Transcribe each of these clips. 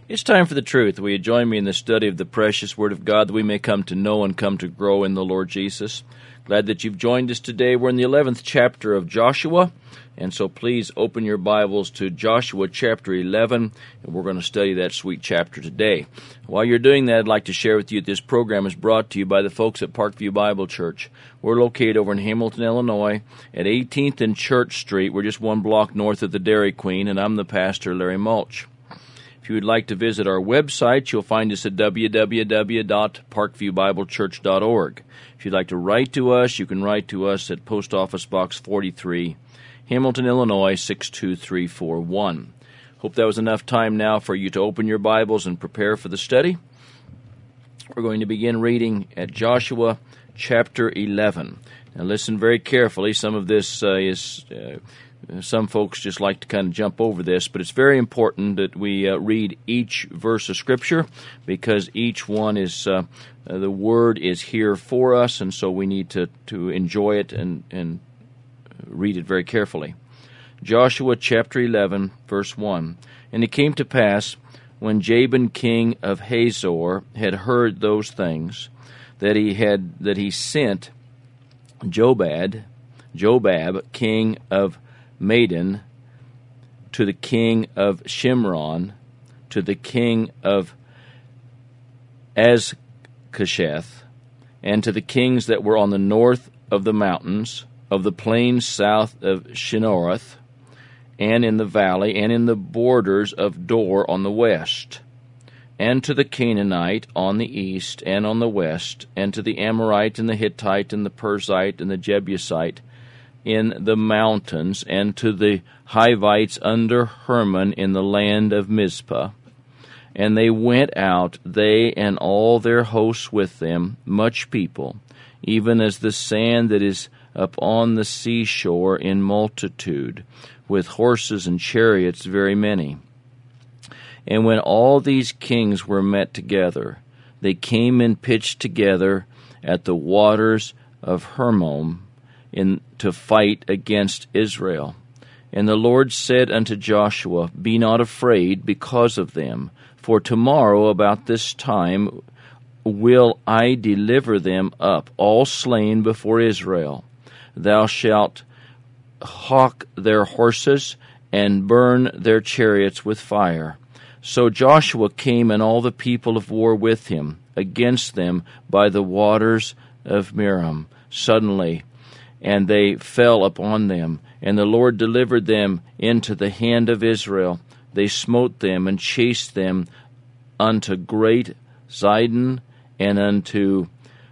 It's time for the truth. Will you join me in the study of the precious Word of God that we may come to know and come to grow in the Lord Jesus? Glad that you've joined us today. We're in the 11th chapter of Joshua, and so please open your Bibles to Joshua chapter 11, and we're going to study that sweet chapter today. While you're doing that, I'd like to share with you that this program is brought to you by the folks at Parkview Bible Church. We're located over in Hamilton, Illinois, at 18th and Church Street. We're just one block north of the Dairy Queen, and I'm the pastor, Larry Mulch. If you would like to visit our website, you'll find us at www.parkviewbiblechurch.org. If you'd like to write to us, you can write to us at Post Office Box 43, Hamilton, Illinois, 62341. Hope that was enough time now for you to open your Bibles and prepare for the study. We're going to begin reading at Joshua chapter 11. Now listen very carefully. Some of this some folks just like to kind of jump over this, but it's very important that we read each verse of Scripture because each one is, the Word is here for us, and so we need to enjoy it and read it very carefully. Joshua chapter 11, verse 1. And it came to pass, when Jabin king of Hazor had heard those things, that he sent Jobab king of Madon, to the king of Shimron, to the king of Azkasheth, and to the kings that were on the north of the mountains, of the plains south of Shinnorath, and in the valley, and in the borders of Dor on the west, and to the Canaanite on the east and on the west, and to the Amorite and the Hittite and the Perizzite and the Jebusite, in the mountains, and to the Hivites under Hermon in the land of Mizpah. And they went out, they and all their hosts with them, much people, even as the sand that is upon the seashore in multitude, with horses and chariots very many. And when all these kings were met together, they came and pitched together at the waters of Hermon, to fight against Israel. And the Lord said unto Joshua, Be not afraid because of them, for tomorrow about this time will I deliver them up, all slain before Israel. Thou shalt hawk their horses, and burn their chariots with fire. So Joshua came, and all the people of war with him, against them by the waters of Merom, suddenly, and they fell upon them, and the Lord delivered them into the hand of Israel. They smote them and chased them unto Great Zidon, and unto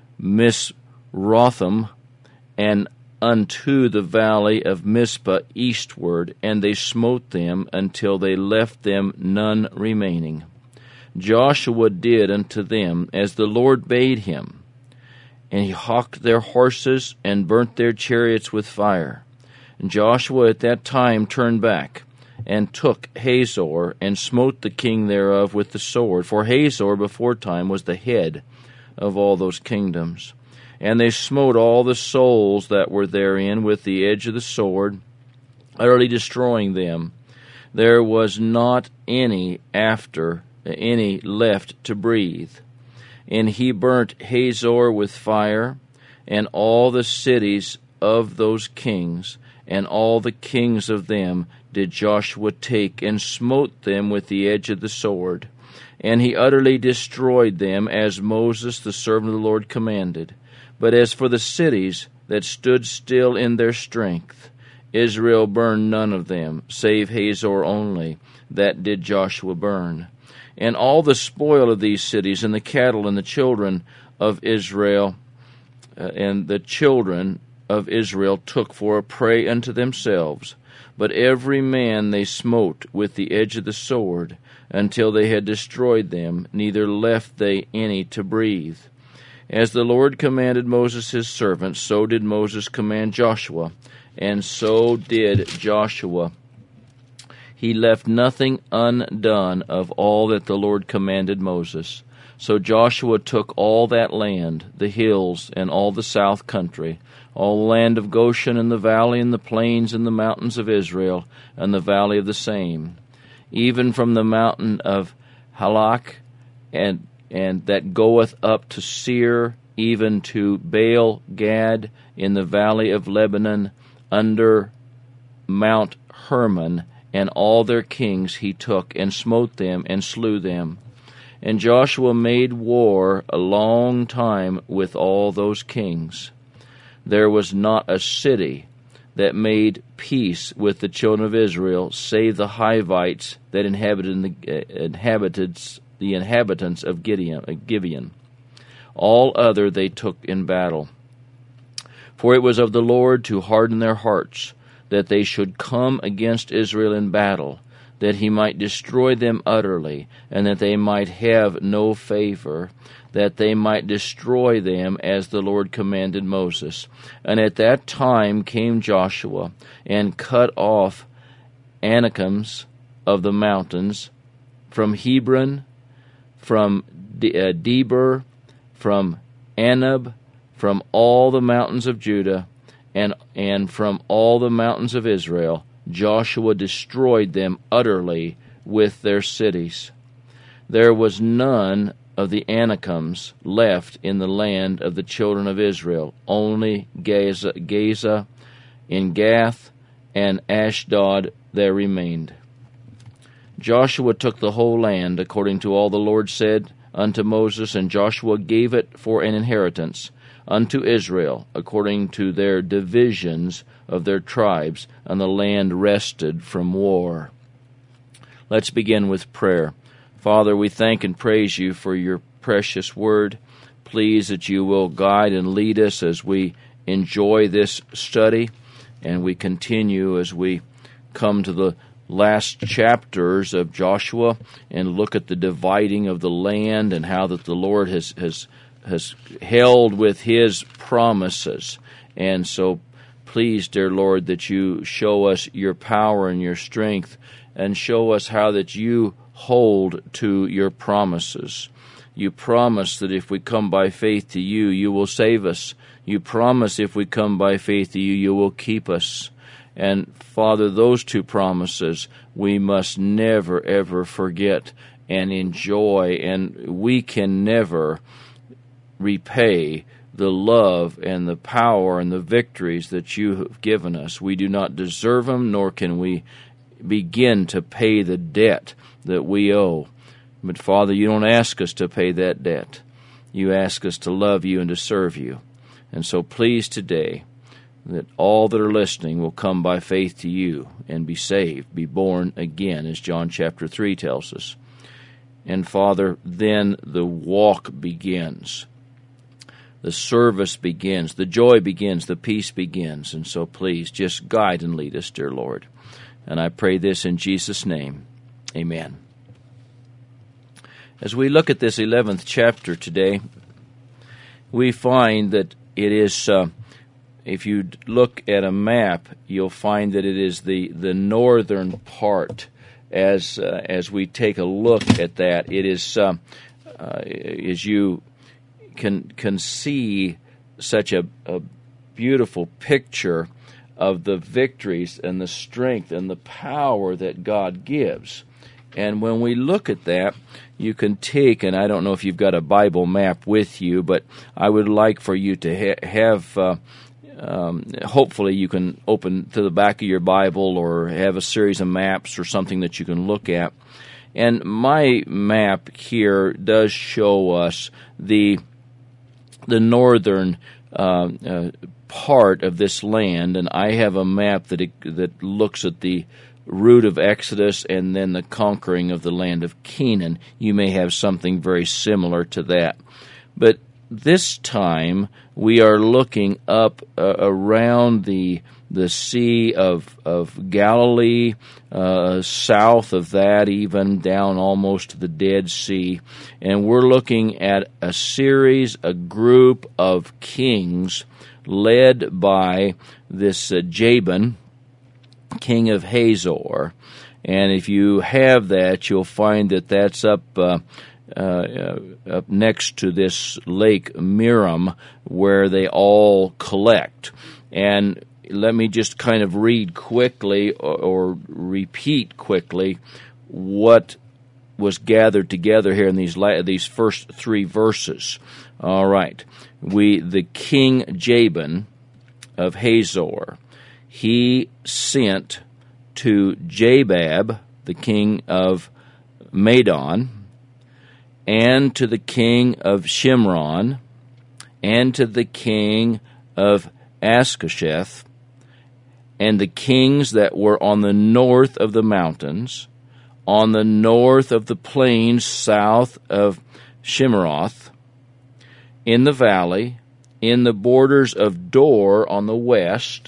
Misrothim, and unto the valley of Mizpah eastward, and they smote them until they left them none remaining. Joshua did unto them as the Lord bade him, and he hawked their horses and burnt their chariots with fire. And Joshua at that time turned back, and took Hazor, and smote the king thereof with the sword. For Hazor beforetime was the head of all those kingdoms. And they smote all the souls that were therein with the edge of the sword, utterly destroying them. There was not any left to breathe. And he burnt Hazor with fire, and all the cities of those kings, and all the kings of them did Joshua take, and smote them with the edge of the sword. And he utterly destroyed them, as Moses the servant of the Lord commanded. But as for the cities that stood still in their strength, Israel burned none of them, save Hazor only, that did Joshua burn. And all the spoil of these cities, and the cattle, and the children of Israel, took for a prey unto themselves. But every man they smote with the edge of the sword, until they had destroyed them, neither left they any to breathe. As the Lord commanded Moses his servant, so did Moses command Joshua, and so did Joshua. He left nothing undone of all that the Lord commanded Moses. So Joshua took all that land, the hills, and all the south country, all the land of Goshen, and the valley, and the plains, and the mountains of Israel, and the valley of the same, even from the mountain of Halak, and that goeth up to Seir, even to Baal Gad in the valley of Lebanon, under Mount Hermon, and all their kings he took, and smote them, and slew them. And Joshua made war a long time with all those kings. There was not a city that made peace with the children of Israel, save the Hivites that inhabited the inhabitants of Gibeon. All other they took in battle. For it was of the Lord to harden their hearts, that they should come against Israel in battle, that he might destroy them utterly, and that they might have no favor, that they might destroy them as the Lord commanded Moses. And at that time came Joshua, and cut off Anakims of the mountains, from Hebron, from Debir, from Anab, from all the mountains of Judah, and from all the mountains of Israel. Joshua destroyed them utterly with their cities. There was none of the Anakims left in the land of the children of Israel, only Gaza in Gath and Ashdod there remained. Joshua took the whole land, according to all the Lord said unto Moses, and Joshua gave it for an inheritance unto Israel, according to their divisions of their tribes, and the land rested from war. Let's begin with prayer. Father, we thank and praise you for your precious word. Please that you will guide and lead us as we enjoy this study, and we continue as we come to the last chapters of Joshua and look at the dividing of the land and how that the Lord has held with his promises. And so please, dear Lord, that you show us your power and your strength, and show us how that you hold to your promises. You promise that if we come by faith to you, you will save us. You promise if we come by faith to you, you will keep us. And Father, those two promises we must never, ever forget and enjoy, and we can never repay the love and the power and the victories that you have given us. We do not deserve them, nor can we begin to pay the debt that we owe. But Father, you don't ask us to pay that debt. You ask us to love you and to serve you. And so please today that all that are listening will come by faith to you and be saved, be born again, as John chapter 3 tells us. And Father, then the walk begins. The service begins, the joy begins, the peace begins. And so please just guide and lead us, dear Lord. And I pray this in Jesus' name. Amen. As we look at this 11th chapter today, we find that it is, if you look at a map, you'll find that it is the northern part. As we take a look at that, it is, as you can see, such a beautiful picture of the victories and the strength and the power that God gives. And when we look at that, you can take, and I don't know if you've got a Bible map with you, but I would like for you to have, hopefully you can open to the back of your Bible or have a series of maps or something that you can look at. And my map here does show us the northern part of this land, and I have a map that looks at the route of Exodus and then the conquering of the land of Canaan. You may have something very similar to that. But this time we are looking up around the Sea of Galilee, south of that, even down almost to the Dead Sea. And we're looking at a group of kings led by this Jabin, king of Hazor. And if you have that, you'll find that that's up next to this lake Merom, where they all collect. And let me just kind of read quickly or repeat quickly what was gathered together here in these first three verses. All right. The king Jabin of Hazor, he sent to Jabab, the king of Madon, and to the king of Shimron, and to the king of Ashkasheth, and the kings that were on the north of the mountains, on the north of the plains south of Shimeroth, in the valley, in the borders of Dor on the west,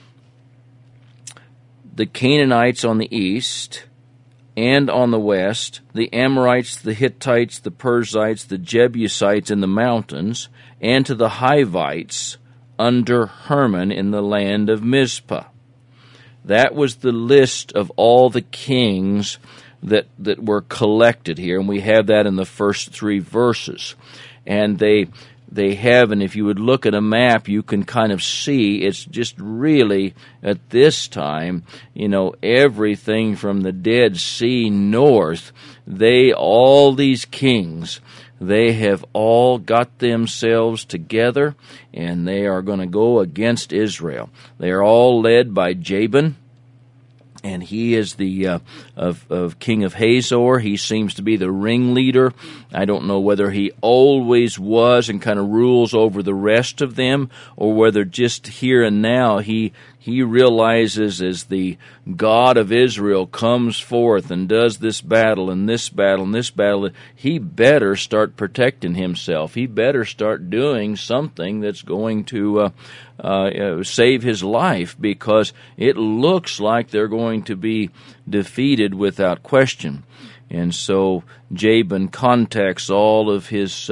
the Canaanites on the east and on the west, the Amorites, the Hittites, the Perizzites, the Jebusites in the mountains, and to the Hivites under Hermon in the land of Mizpah. That was the list of all the kings that were collected here, and we have that in the first three verses. And they have, and if you would look at a map, you can kind of see it's just really, at this time, everything from the Dead Sea north, all these kings, they have all got themselves together, and they are going to go against Israel. They are all led by Jabin, and he is the of King of Hazor. He seems to be the ringleader. I don't know whether he always was and kind of rules over the rest of them, or whether just here and now he realizes as the God of Israel comes forth and does this battle and this battle and this battle, he better start protecting himself. He better start doing something that's going to save his life, because it looks like they're going to be defeated without question. And so Jabin contacts all of his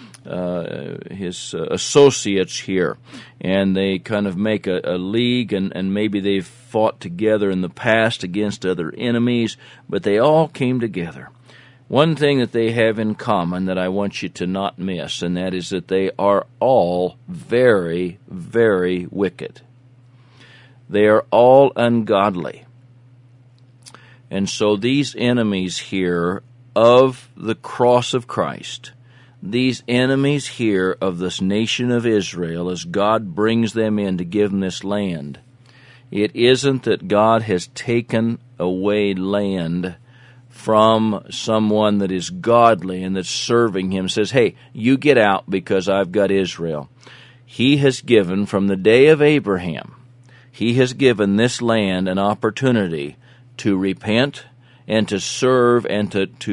associates here, and they kind of make a league, and maybe they've fought together in the past against other enemies, but they all came together. One thing that they have in common that I want you to not miss, and that is that they are all very, very wicked. They are all ungodly. And so these enemies here of the cross of Christ, these enemies here of this nation of Israel, as God brings them in to give them this land, it isn't that God has taken away land from someone that is godly and that's serving him, says, hey, you get out because I've got Israel. He has given, from the day of Abraham, he has given this land an opportunity to repent and to serve and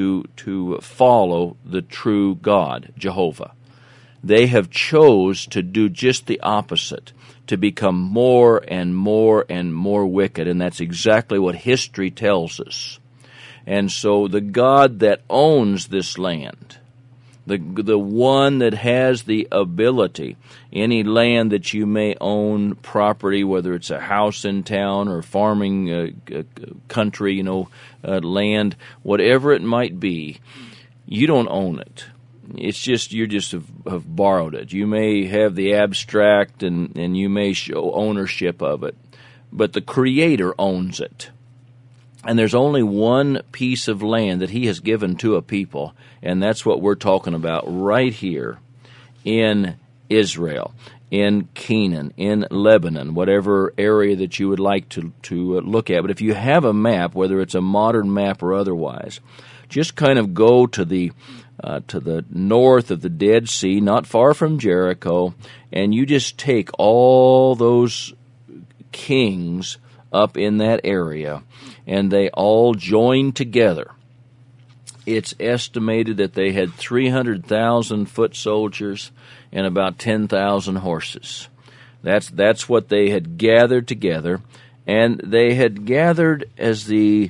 to follow the true God, Jehovah. They have chose to do just the opposite, to become more and more and more wicked, and that's exactly what history tells us. And so the God that owns this land, the one that has the ability, any land that you may own, property, whether it's a house in town or farming country, land, whatever it might be, you don't own it. It's just, you just have borrowed it. You may have the abstract and you may show ownership of it, but the Creator owns it. And there's only one piece of land that he has given to a people, and that's what we're talking about right here in Israel, in Canaan, in Lebanon, whatever area that you would like to look at. But if you have a map, whether it's a modern map or otherwise, just kind of go to the north of the Dead Sea, not far from Jericho, and you just take all those kings up in that area, and they all joined together. It's estimated that they had 300,000 foot soldiers and about 10,000 horses. That's what they had gathered together, and they had gathered as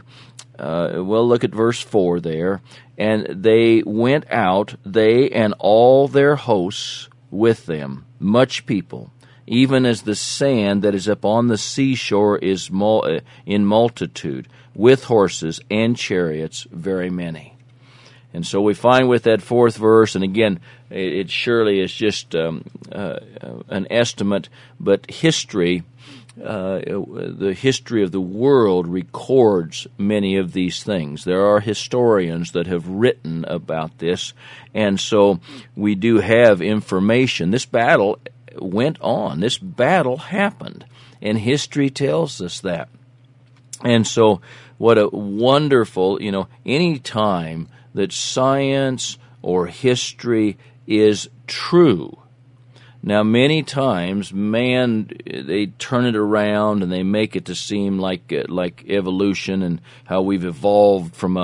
look at verse 4 there, and they went out, they and all their hosts with them, much people, even as the sand that is upon the seashore is in multitude, with horses and chariots very many. And so we find with that fourth verse, and again, it surely is just an estimate, but history the history of the world records many of these things. There are historians that have written about this, and so we do have information. This battle went on. This battle happened, and history tells us that. And so what a wonderful, any time that science or history is true. Now, many times, they turn it around and they make it to seem like evolution and how we've evolved from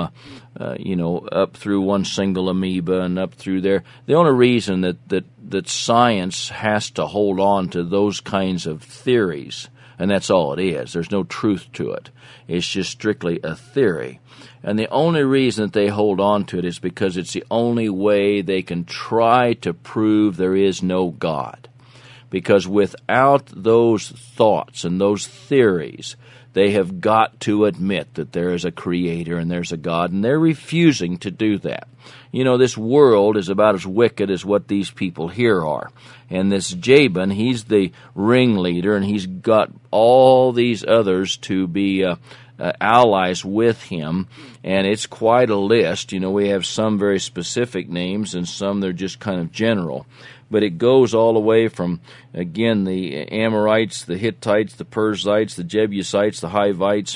up through one single amoeba and up through there. The only reason that science has to hold on to those kinds of theories, and that's all it is. There's no truth to it. It's just strictly a theory. And the only reason that they hold on to it is because it's the only way they can try to prove there is no God. Because without those thoughts and those theories, they have got to admit that there is a creator and there's a God, and they're refusing to do that. This world is about as wicked as what these people here are. And this Jabin, he's the ringleader, and he's got all these others to be allies with him, and it's quite a list. We have some very specific names, and some they're just kind of general. But it goes all the way from, again, the Amorites, the Hittites, the Perizzites, the Jebusites, the Hivites,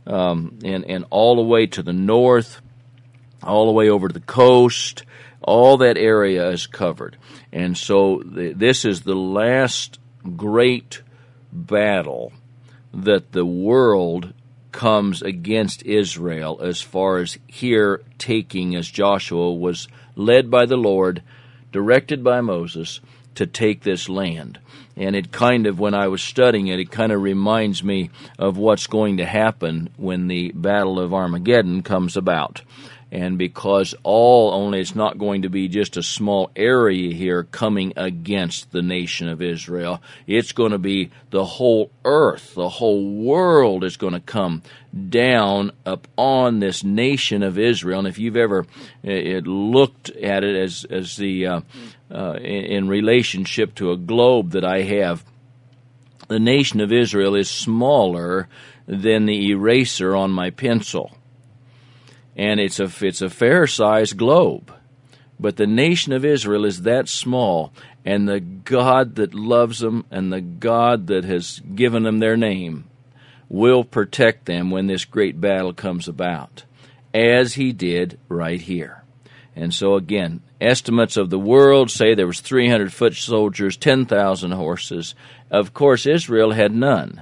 and all the way to the north, all the way over to the coast. All that area is covered. And so this is the last great battle that the world comes against Israel, as far as here taking, as Joshua was led by the Lord, directed by Moses, to take this land. And it kind of, when I was studying it, it kind of reminds me of what's going to happen when the Battle of Armageddon comes about. And because it's not going to be just a small area here coming against the nation of Israel. It's going to be the whole earth, the whole world is going to come down upon this nation of Israel. And if you've ever looked at it as the in relationship to a globe that I have, the nation of Israel is smaller than the eraser on my pencil. And it's a fair-sized globe. But the nation of Israel is that small, and the God that loves them and the God that has given them their name will protect them when this great battle comes about, as he did right here. And so again, estimates of the world say there was 300 foot soldiers, 10,000 horses. Of course, Israel had none.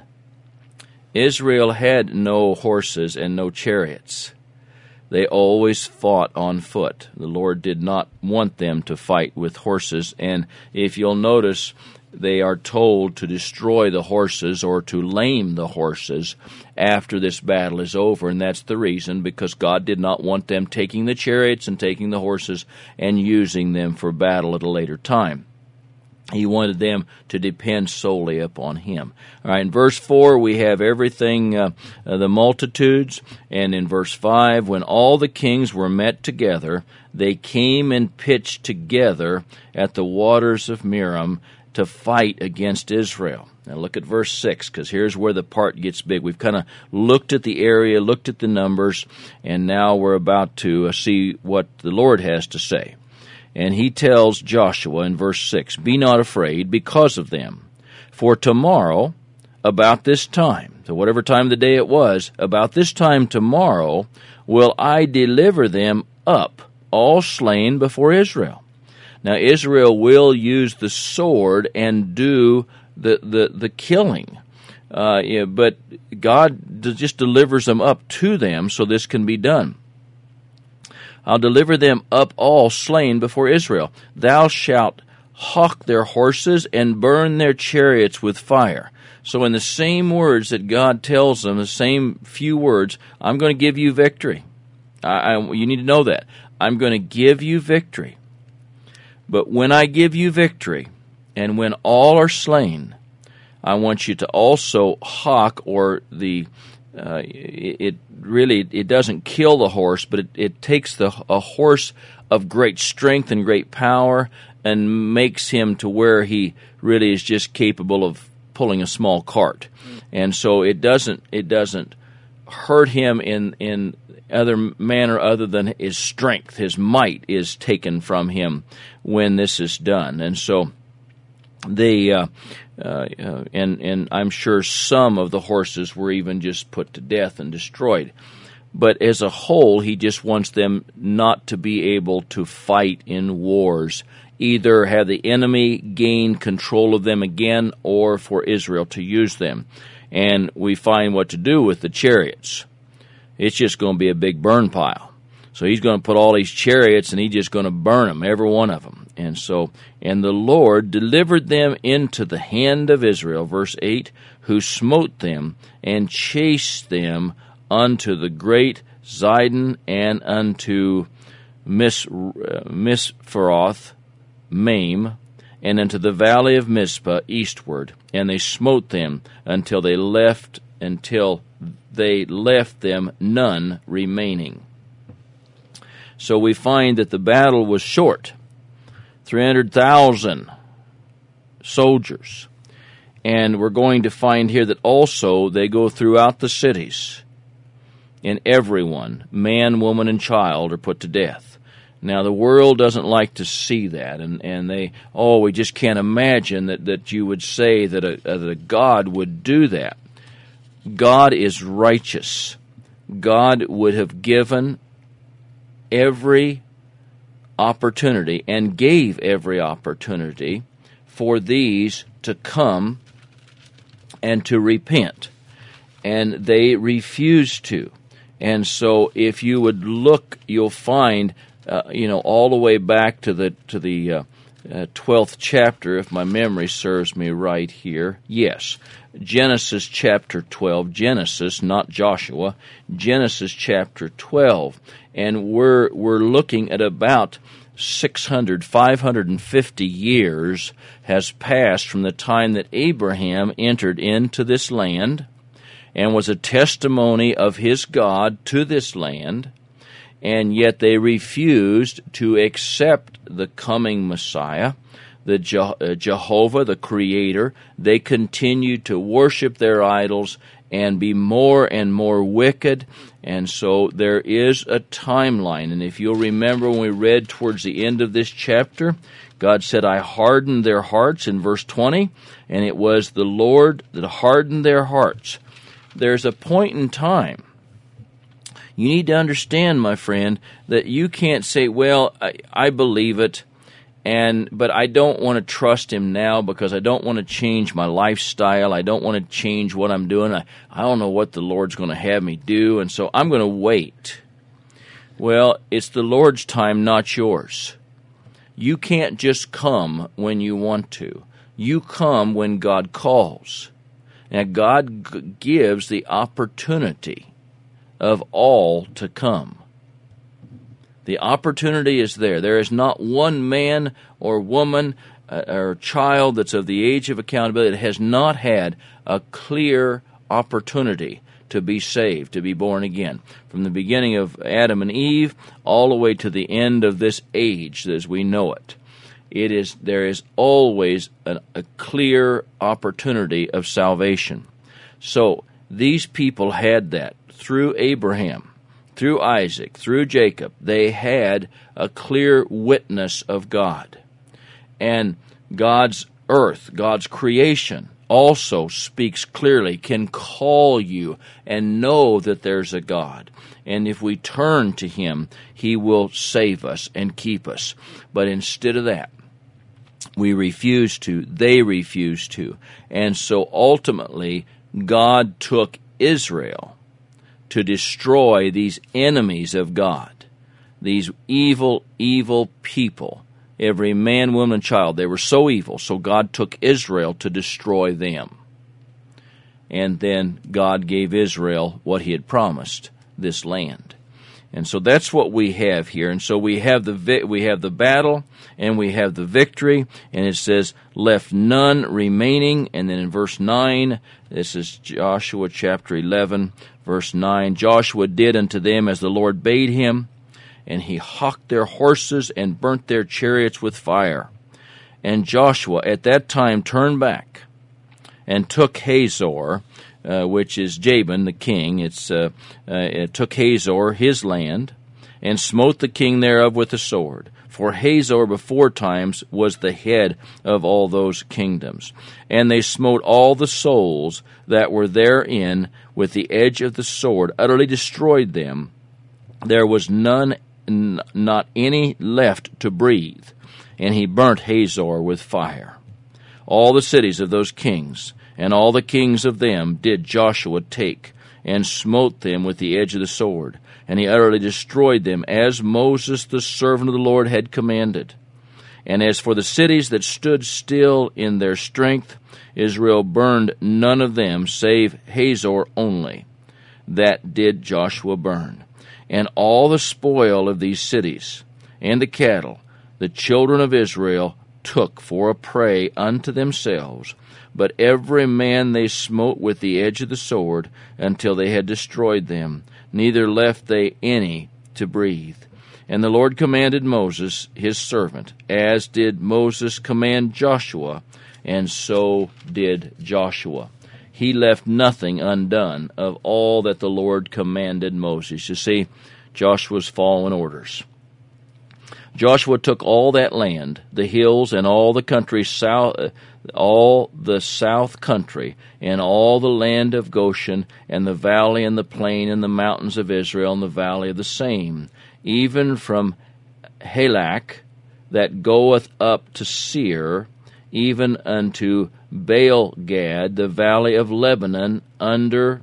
Israel had no horses and no chariots. They always fought on foot. The Lord did not want them to fight with horses. And if you'll notice, they are told to destroy the horses or to lame the horses after this battle is over. And that's the reason, because God did not want them taking the chariots and taking the horses and using them for battle at a later time. He wanted them to depend solely upon him. All right, in verse 4, we have everything, the multitudes. And in verse 5, when all the kings were met together, they came and pitched together at the waters of Merom to fight against Israel. Now look at verse 6, because here's where the part gets big. We've kind of looked at the area, looked at the numbers, and now we're about to see what the Lord has to say. And he tells Joshua in verse 6, "Be not afraid because of them, for tomorrow, about this time," so whatever time of the day it was, "about this time tomorrow will I deliver them up, all slain before Israel." Now Israel will use the sword and do the killing. But God just delivers them up to them so this can be done. "I'll deliver them up all slain before Israel. Thou shalt hawk their horses and burn their chariots with fire." So in the same words that God tells them, the same few words, I'm going to give you victory. You need to know that. I'm going to give you victory. But when I give you victory, and when all are slain, I want you to also hawk, or it doesn't kill the horse, but it takes a horse of great strength and great power and makes him to where he really is just capable of pulling a small cart. And so it doesn't hurt him in other manner other than his strength. His might is taken from him when this is done. And so they and I'm sure some of the horses were even just put to death and destroyed. But as a whole, he just wants them not to be able to fight in wars, either have the enemy gain control of them again or for Israel to use them. And we find what to do with the chariots. It's just going to be a big burn pile. So he's going to put all these chariots and he's just going to burn them, every one of them. And the Lord delivered them into the hand of Israel, verse 8, who smote them and chased them unto the great Zidon and unto Mispharoth Maim, and into the valley of Mizpah eastward. And they smote them until they left them none remaining. So we find that the battle was short, 300,000 soldiers. And we're going to find here that also they go throughout the cities, and everyone, man, woman, and child, are put to death. Now, the world doesn't like to see that, and we just can't imagine that you would say that a God would do that. God is righteous. God would have given every opportunity and gave every opportunity for these to come and to repent. And they refused to. And so if you would look, you'll find, all the way back to the 12th chapter, if my memory serves me right here. Yes, Genesis chapter 12. Genesis, not Joshua. Genesis chapter 12. And we're looking at about 550 years has passed from the time that Abraham entered into this land and was a testimony of his God to this land, and yet they refused to accept the coming Messiah, the Jehovah, the Creator. They continued to worship their idols and be more and more wicked, and so there is a timeline. And if you'll remember when we read towards the end of this chapter, God said, I hardened their hearts in verse 20, and it was the Lord that hardened their hearts. There's a point in time. You need to understand, my friend, that you can't say, well, I believe it, but I don't want to trust him now because I don't want to change my lifestyle. I don't want to change what I'm doing. I don't know what the Lord's going to have me do, and so I'm going to wait. Well, it's the Lord's time, not yours. You can't just come when you want to. You come when God calls. Now, God gives the opportunity of all to come. The opportunity is there. There is not one man or woman or child that's of the age of accountability that has not had a clear opportunity to be saved, to be born again. From the beginning of Adam and Eve all the way to the end of this age as we know it. There is always a clear opportunity of salvation. So these people had that through Abraham, through Isaac, through Jacob. They had a clear witness of God. And God's earth, God's creation, also speaks clearly, can call you and know that there's a God. And if we turn to Him, He will save us and keep us. But instead of that, we refuse to, they refuse to. And so ultimately, God took Israel to destroy these enemies of God, these evil, evil people, every man, woman, and child. They were so evil, so God took Israel to destroy them. And then God gave Israel what He had promised, this land. And so that's what we have here. And so we have the battle and we have the victory. And it says, left none remaining. And then in verse 9, this is Joshua chapter 11, verse 9. Joshua did unto them as the Lord bade him, and he hocked their horses and burnt their chariots with fire. And Joshua at that time turned back and took Hazor, which is Jabin, the king. It took Hazor, his land, and smote the king thereof with the sword. For Hazor before times was the head of all those kingdoms. And they smote all the souls that were therein with the edge of the sword, utterly destroyed them. There was none, not any left to breathe. And he burnt Hazor with fire. All the cities of those kings, and all the kings of them, did Joshua take, and smote them with the edge of the sword. And he utterly destroyed them, as Moses the servant of the Lord had commanded. And as for the cities that stood still in their strength, Israel burned none of them, save Hazor only. That did Joshua burn. And all the spoil of these cities, and the cattle, the children of Israel took for a prey unto themselves, but every man they smote with the edge of the sword, until they had destroyed them, neither left they any to breathe. And the Lord commanded Moses his servant, as did Moses command Joshua, and so did Joshua. He left nothing undone of all that the Lord commanded Moses. You see, Joshua's following orders. Joshua took all that land, the hills, and all the country south, all the south country, and all the land of Goshen, and the valley and the plain and the mountains of Israel, and the valley of the same, even from Halak, that goeth up to Seir, even unto Baal-gad, the valley of Lebanon, under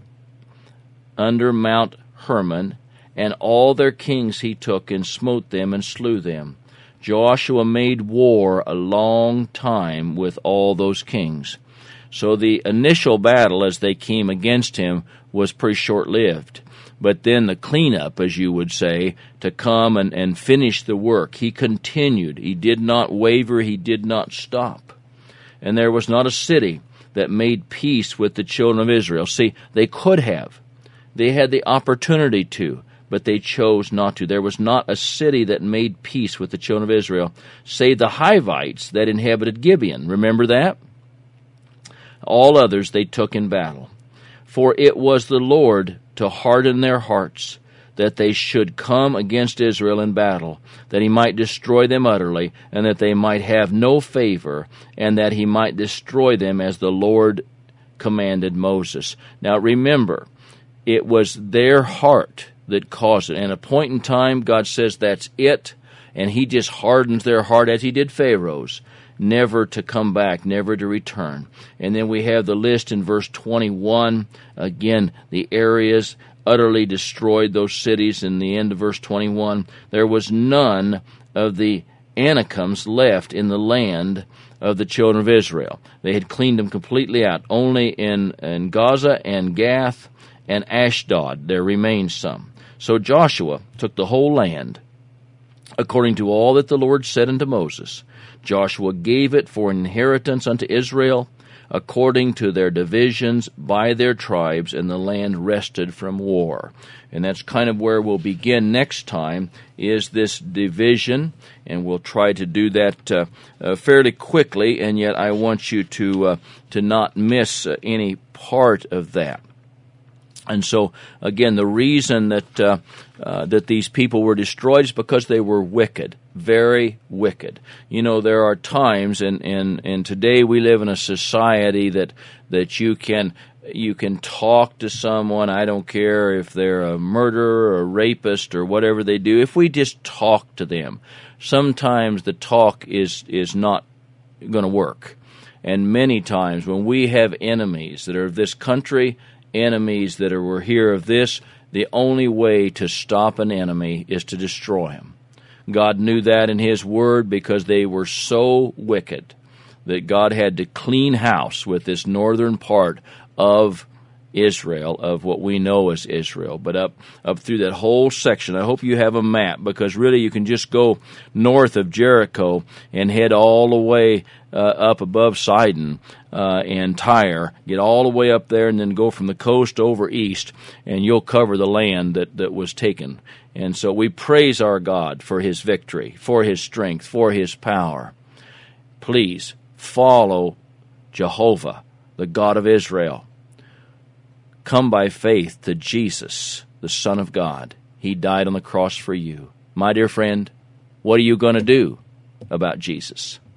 Mount Hermon, and all their kings he took, and smote them, and slew them. Joshua made war a long time with all those kings. So the initial battle, as they came against him, was pretty short-lived. But then the cleanup, as you would say, to come and finish the work, he continued. He did not waver. He did not stop. And there was not a city that made peace with the children of Israel. See, they could have. They had the opportunity to, but they chose not to. There was not a city that made peace with the children of Israel, save the Hivites that inhabited Gibeon. Remember that? All others they took in battle. For it was the Lord to harden their hearts, that they should come against Israel in battle, that he might destroy them utterly, and that they might have no favor, and that he might destroy them as the Lord commanded Moses. Now remember, it was their heart that caused it. And at a point in time, God says that's it, and he just hardens their heart as he did Pharaoh's, never to come back, never to return. And then we have the list in verse 21. Again, the areas utterly destroyed, those cities. In the end of verse 21, there was none of the Anakims left in the land of the children of Israel. They had cleaned them completely out. Only in Gaza and Gath and Ashdod there remained some. So Joshua took the whole land, according to all that the Lord said unto Moses. Joshua gave it for an inheritance unto Israel, according to their divisions by their tribes, and the land rested from war. And that's kind of where we'll begin next time, is this division, and we'll try to do that fairly quickly, and yet I want you to not miss any part of that. And so, again, the reason that these people were destroyed is because they were wicked, very wicked. You know, there are times, and today we live in a society that you can talk to someone. I don't care if they're a murderer or a rapist or whatever they do. If we just talk to them, sometimes the talk is not going to work. And many times when we have enemies that are of this country, enemies that were here of this, the only way to stop an enemy is to destroy him. God knew that in his word, because they were so wicked that God had to clean house with this northern part of Israel, of what we know as Israel. But up through that whole section, I hope you have a map, because really you can just go north of Jericho and head all the way up above Sidon and Tyre, get all the way up there, and then go from the coast over east, and you'll cover the land that was taken. And so we praise our God for his victory, for his strength, for his power. Please follow Jehovah, the God of Israel. Come by faith to Jesus, the Son of God. He died on the cross for you. My dear friend, what are you going to do about Jesus?